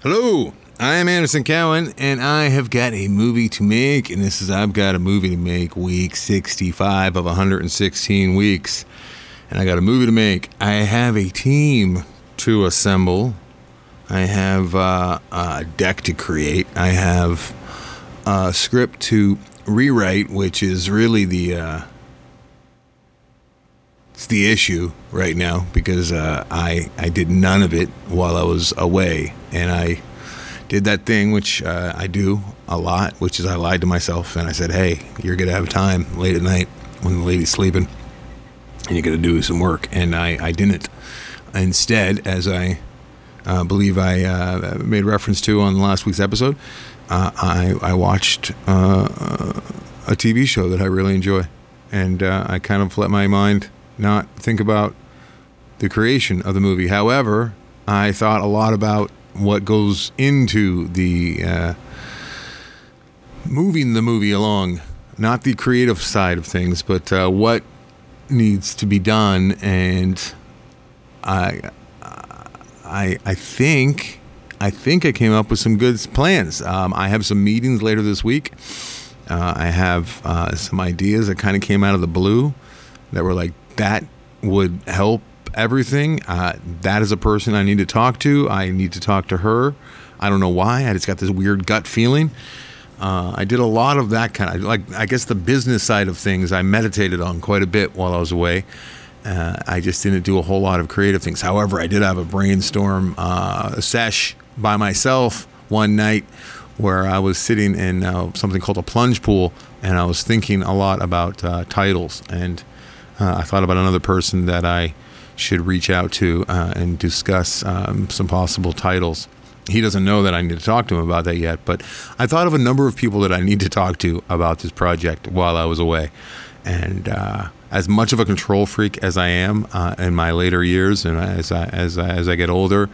Hello, I am Anderson Cowan, and I have got a movie to make, and I've got a movie to make week 65 of 116 weeks, and I got a movie to make. I have a team to assemble. I have a deck to create. I have a script to rewrite, which is really it's the issue right now, because I did none of it while I was away, and I did that thing which I do a lot, which is I lied to myself, and I said, hey, you're going to have time late at night when the lady's sleeping, and you're going to do some work, and I didn't. Instead, as I believe I made reference to on last week's episode, I watched a TV show that I really enjoy, and I kind of let my mind not think about the creation of the movie. However, I thought a lot about what goes into the moving the movie along, not the creative side of things, but what needs to be done. And I think I came up with some good plans. I have some meetings later this week. I have some ideas that kind of came out of the blue that were like, that would help everything. That is a person I need to talk to. I need to talk to her. I don't know why. I just got this weird gut feeling. I did a lot of that kind of, like, I guess the business side of things I meditated on quite a bit while I was away. I just didn't do a whole lot of creative things. However, I did have a brainstorm sesh by myself one night where I was sitting in something called a plunge pool, and I was thinking a lot about titles, and I thought about another person that I should reach out to and discuss some possible titles. He doesn't know that I need to talk to him about that yet, but I thought of a number of people that I need to talk to about this project while I was away. And as much of a control freak as I am in my later years, and as I get older,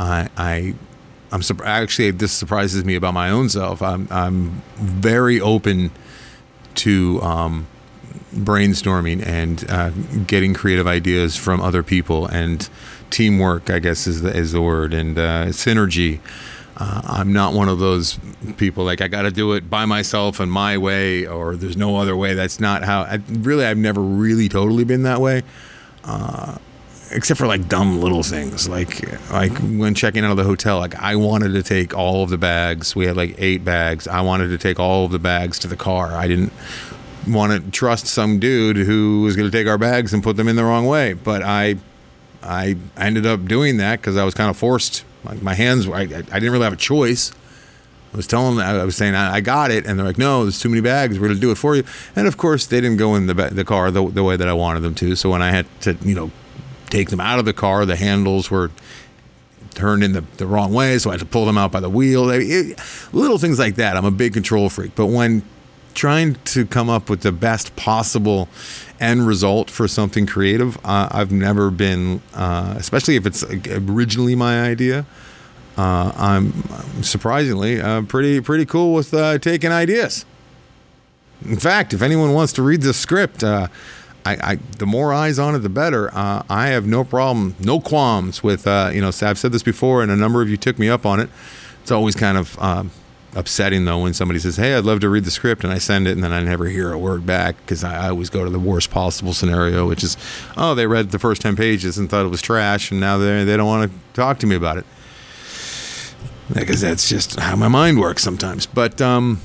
actually, this surprises me about my own self. I'm very open to brainstorming and getting creative ideas from other people, and teamwork, I guess, is the word, and synergy. I'm not one of those people like I got to do it by myself and my way, or there's no other way. That's not how. I've never really totally been that way, except for like dumb little things, like when checking out of the hotel. Like, I wanted to take all of the bags. We had like 8 bags. I wanted to take all of the bags to the car. I didn't want to trust some dude who was going to take our bags and put them in the wrong way. But I ended up doing that because I was kind of forced. Like, my hands were, I didn't really have a choice. I was saying I got it, and they're like, no, there's too many bags. We're going to do it for you. And of course, they didn't go in the car the way that I wanted them to. So when I had to, take them out of the car, the handles were turned in the wrong way, so I had to pull them out by the wheel. Little things like that. I'm a big control freak. But when trying to come up with the best possible end result for something creative, I've never been, especially if it's originally my idea, I'm surprisingly pretty cool with taking ideas. In fact, if anyone wants to read the script, the more eyes on it, the better. I have no problem, no qualms with, I've said this before, and a number of you took me up on it. It's always kind of upsetting, though, when somebody says, hey, I'd love to read the script, and I send it, and then I never hear a word back, because I always go to the worst possible scenario, which is, oh, they read the first 10 pages and thought it was trash, and now they don't want to talk to me about it. Because that's just how my mind works sometimes. But, I'm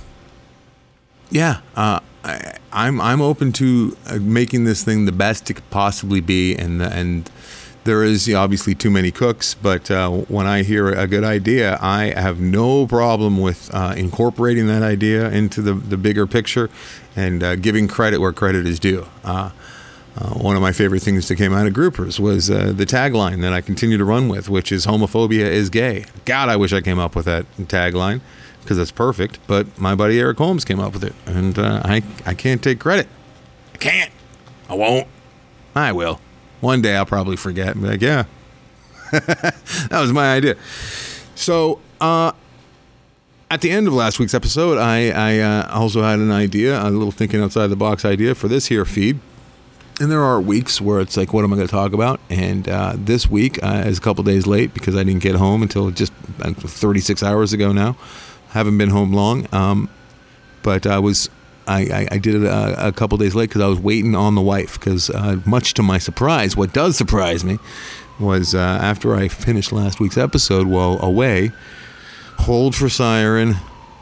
open to making this thing the best it could possibly be, and there is obviously too many cooks, but when I hear a good idea, I have no problem with incorporating that idea into the bigger picture and giving credit where credit is due. One of my favorite things that came out of Groupers was the tagline that I continue to run with, which is homophobia is gay. God, I wish I came up with that tagline, because it's perfect, but my buddy Eric Holmes came up with it, and I can't take credit. I can't. I won't. I will. One day I'll probably forget and be like, yeah, that was my idea. So at the end of last week's episode, I also had an idea, a little thinking outside the box idea for this here feed. And there are weeks where it's like, what am I going to talk about? And this week is a couple days late because I didn't get home until just 36 hours ago now. Haven't been home long. But I did it a couple days late because I was waiting on the wife. Because much to my surprise, what does surprise me was after I finished last week's episode while away, hold for siren.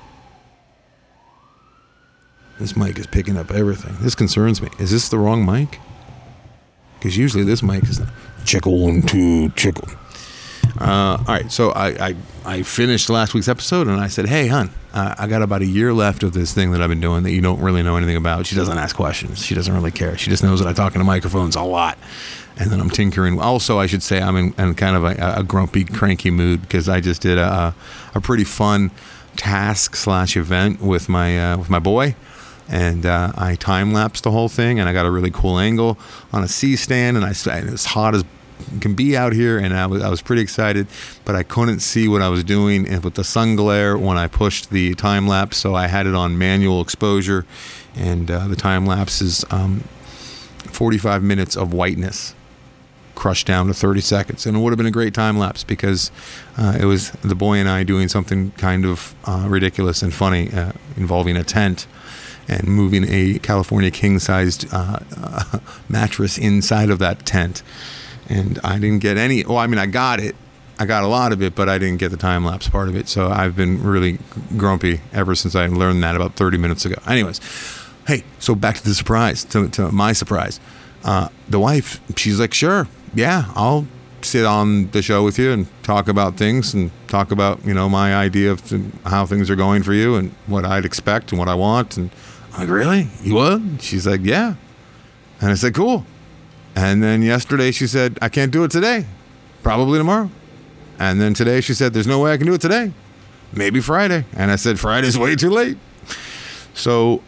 This mic is picking up everything. This concerns me. Is this the wrong mic? Because usually this mic is chickle 1 2 chickle. All right, so I finished last week's episode and I said, hey, hon, I got about a year left of this thing that I've been doing that you don't really know anything about. She doesn't ask questions. She doesn't really care. She just knows that I talk into microphones a lot. And then I'm tinkering. Also, I should say I'm in kind of a grumpy, cranky mood because I just did a pretty fun task/event with my boy. And I time-lapsed the whole thing, and I got a really cool angle on a C-stand, and it was hot as can be out here, and I was pretty excited, but I couldn't see what I was doing with the sun glare when I pushed the time-lapse, so I had it on manual exposure, and the time-lapse is 45 minutes of whiteness crushed down to 30 seconds, and it would have been a great time-lapse because it was the boy and I doing something kind of ridiculous and funny involving a tent and moving a California king-sized mattress inside of that tent. And I didn't get any, I got it. I got a lot of it, but I didn't get the time-lapse part of it. So I've been really grumpy ever since I learned that about 30 minutes ago. Anyways, hey, so back to the surprise, to my surprise. The wife, she's like, sure, yeah, I'll sit on the show with you and talk about things and talk about, my idea of how things are going for you and what I'd expect and what I want. And I'm like, really? You would? She's like, yeah. And I said, cool. And then yesterday she said, I can't do it today. Probably tomorrow. And then today she said, there's no way I can do it today. Maybe Friday. And I said, Friday's way too late. So,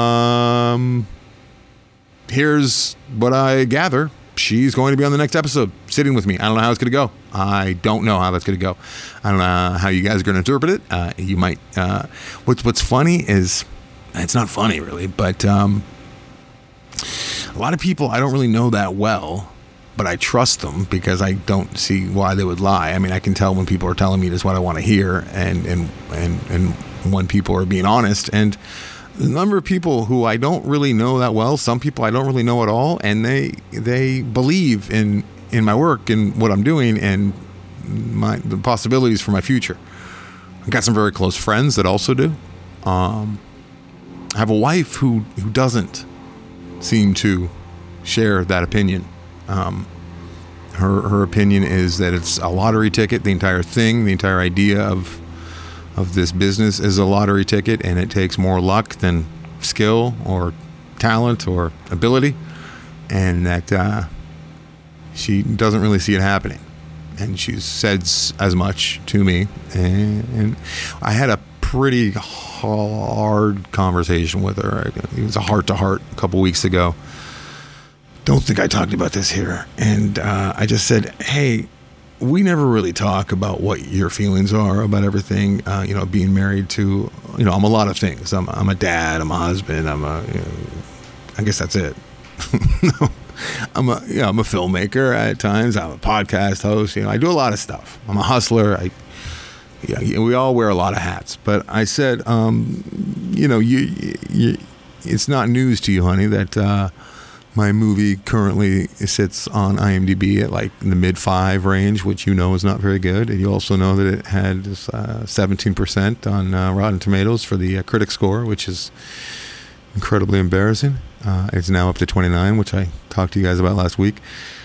here's what I gather. She's going to be on the next episode, sitting with me. I don't know how it's going to go. I don't know how that's going to go. I don't know how you guys are going to interpret it. You might. What's funny is, it's not funny really, but a lot of people I don't really know that well, but I trust them because I don't see why they would lie. I mean, I can tell when people are telling me this is what I want to hear, and when people are being honest. And the number of people who I don't really know that well, some people I don't really know at all, and they believe in my work and what I'm doing and the possibilities for my future. I've got some very close friends that also do. I have a wife who doesn't seem to share that opinion. Her opinion is that it's a lottery ticket. The entire thing, the entire idea of this business is a lottery ticket, and it takes more luck than skill or talent or ability, and that she doesn't really see it happening. And she said as much to me, and I had a pretty hard conversation with her. It was a heart-to-heart a couple weeks ago. Don't think I talked about this here. And I just said, hey, we never really talk about what your feelings are about everything. Being married to, I'm a lot of things. I'm a dad, I'm a husband, I guess that's it. No, I'm a filmmaker at times. I'm a podcast host. I do a lot of stuff. I'm a hustler. We all wear a lot of hats. But I said, it's not news to you, honey, that my movie currently sits on IMDb at like in the mid-5 range, which is not very good. And you also know that it had 17% on Rotten Tomatoes for the critic score, which is incredibly embarrassing. It's now up to 29, which I talked to you guys about last week.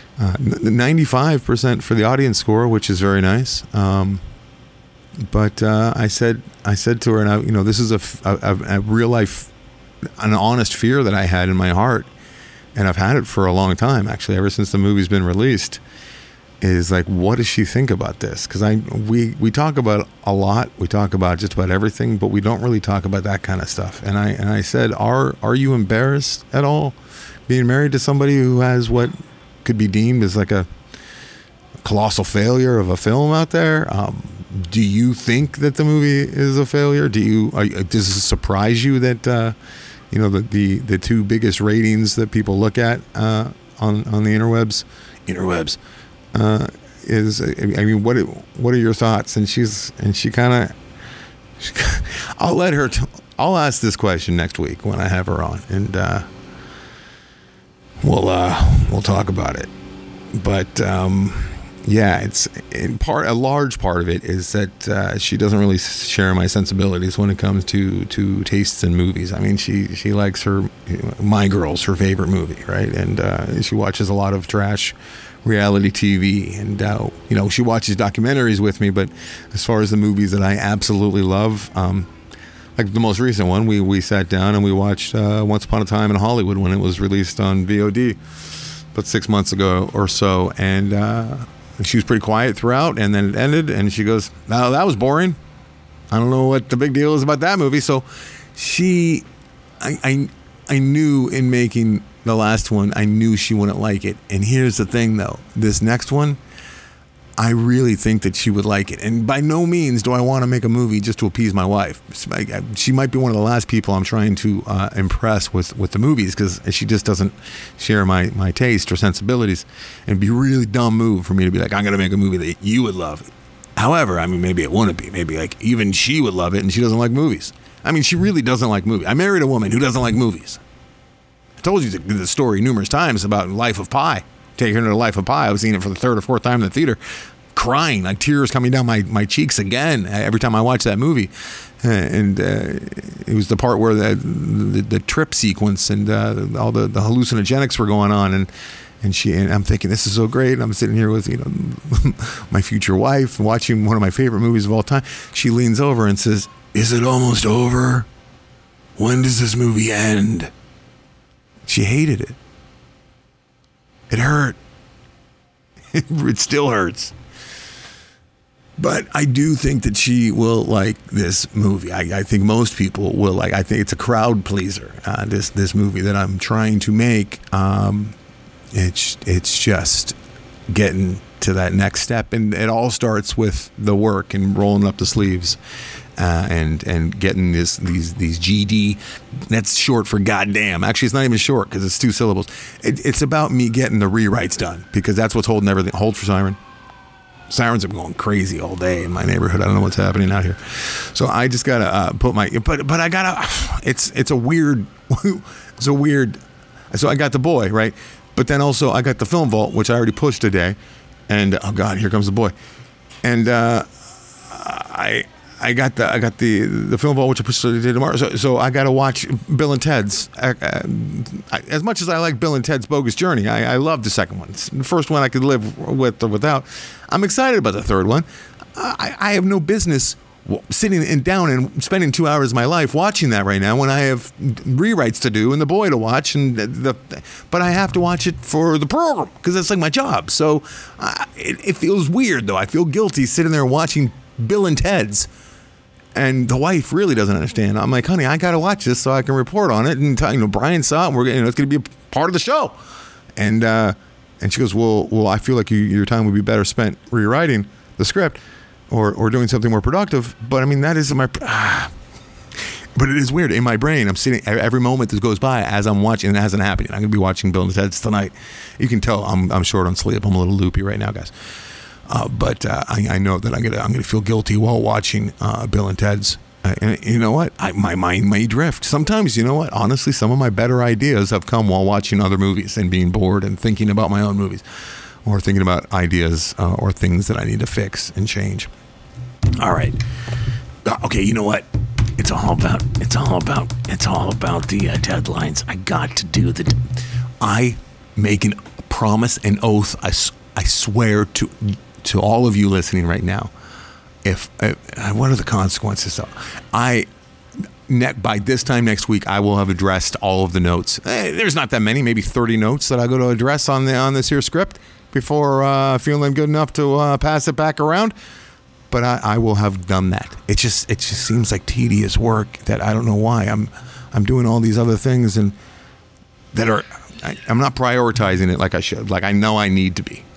95% for the audience score, which is very nice. But I said to her, and this is a real life, an honest fear that I had in my heart. And I've had it for a long time, actually, ever since the movie's been released, is like, what does she think about this? Because we talk about a lot. We talk about just about everything, but we don't really talk about that kind of stuff. And I said, are you embarrassed at all being married to somebody who has what could be deemed as like a colossal failure of a film out there? Do you think that the movie is a failure? Does it surprise you that the two biggest ratings that people look at on the interwebs is, I mean, what are your thoughts? And she kind of, I'll ask this question next week when I have her on, and we'll talk about it. But yeah, a large part of it is that she doesn't really share my sensibilities when it comes to tastes in movies. I mean, she likes My Girl's her favorite movie, right? And she watches a lot of trash reality TV, and she watches documentaries with me. But as far as the movies that I absolutely love, like the most recent one, we sat down and we watched Once Upon a Time in Hollywood when it was released on VOD about 6 months ago or so, and she was pretty quiet throughout, and then it ended, and she goes, "No, that was boring. I don't know what the big deal is about that movie." So I knew in making the last one, I knew she wouldn't like it. And here's the thing, though. This next one, I really think that she would like it. And by no means do I want to make a movie just to appease my wife. She might be one of the last people I'm trying to impress with the movies, because she just doesn't share my taste or sensibilities. And it'd be a really dumb move for me to be like, I'm going to make a movie that you would love. However, I mean, maybe it wouldn't be. Maybe like even she would love it, and she doesn't like movies. I mean, she really doesn't like movies. I married a woman who doesn't like movies. I told you the story numerous times about Life of Pi. Taking her to Life of Pi. I was seeing it for the third or fourth time in the theater, crying, like tears coming down my cheeks again every time I watched that movie. And it was the part where the trip sequence and all the hallucinogenics were going on, and I'm thinking, this is so great. I'm sitting here with my future wife watching one of my favorite movies of all time. She leans over and says, "Is it almost over? When does this movie end?" She hated it. It hurt. It still hurts. But I do think that she will like this movie. I think most people will like. I think it's a crowd pleaser. This movie that I'm trying to make. It's just getting to that next step, and it all starts with the work and rolling up the sleeves, and getting these GD. That's short for goddamn. Actually, it's not even short because it's 2 syllables. It's about me getting the rewrites done, because that's what's holding everything. Hold for Siren. Sirens have been going crazy all day in my neighborhood. I don't know what's happening out here. So I just gotta put my, but I gotta, it's a weird, so I got The Boy, right? But then also I got the Film Vault, which I already pushed today. And oh God, here comes The Boy. And I got the Film Vault, which I pushed today tomorrow. So I got to watch Bill and Ted's. As much as I like Bill and Ted's Bogus Journey, I love the second one. It's the first one I could live with or without. I'm excited about the third one. I have no business sitting down and spending 2 hours of my life watching that right now when I have rewrites to do and The Boy to watch, but I have to watch it for the program because that's like my job. So it feels weird, though. I feel guilty sitting there watching Bill and Ted's, and the wife really doesn't understand. I'm like, honey, I got to watch this so I can report on it, and Brian saw it, and it's going to be a part of the show. And she goes, well, I feel like your time would be better spent rewriting the script or doing something more productive. But I mean, that is but it is weird. In my brain, I'm sitting, every moment that goes by as I'm watching, and it hasn't happened. I'm going to be watching Bill and Ted's tonight. You can tell I'm short on sleep. I'm a little loopy right now, guys. But I know that I'm gonna feel guilty while watching Bill and Ted's. And you know what? My mind may drift. Sometimes, you know what? Honestly, some of my better ideas have come while watching other movies and being bored and thinking about my own movies, or thinking about ideas or things that I need to fix and change. All right. Okay. You know what? It's all about the deadlines. I got to do I make a promise, an oath. I swear to all of you listening right now, what are the consequences? By this time next week, I will have addressed all of the notes. There's not that many, maybe 30 notes that I go to address on this here script before feeling good enough to pass it back around. But I will have done that. It just seems like tedious work that I don't know why I'm doing all these other things and that are I'm not prioritizing it like I should, like I know I need to be.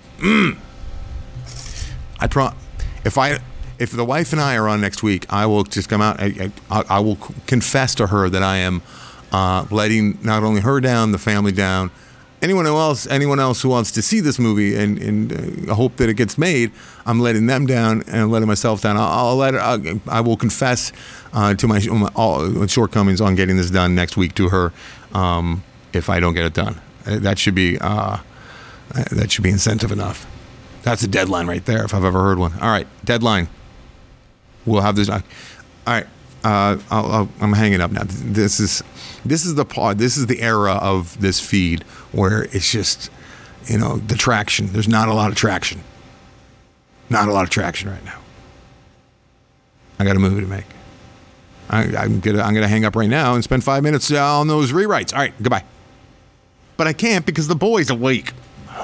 If the wife and I are on next week, I will just come out. I will confess to her that I am letting not only her down, the family down, anyone else who wants to see this movie and hope that it gets made. I'm letting them down and letting myself down. I will confess to my all shortcomings on getting this done next week to her if I don't get it done. That should be incentive enough. That's a deadline right there, if I've ever heard one. All right, deadline. We'll have this. All right, I'm hanging up now. This is the part. This is the era of this feed where it's just, the traction. There's not a lot of traction. Not a lot of traction right now. I got a movie to make. I'm gonna hang up right now and spend 5 minutes on those rewrites. All right, goodbye. But I can't because the boy's awake.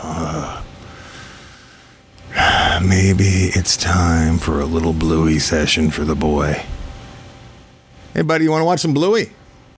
Maybe it's time for a little Bluey session for the boy. Hey, buddy, you want to watch some Bluey?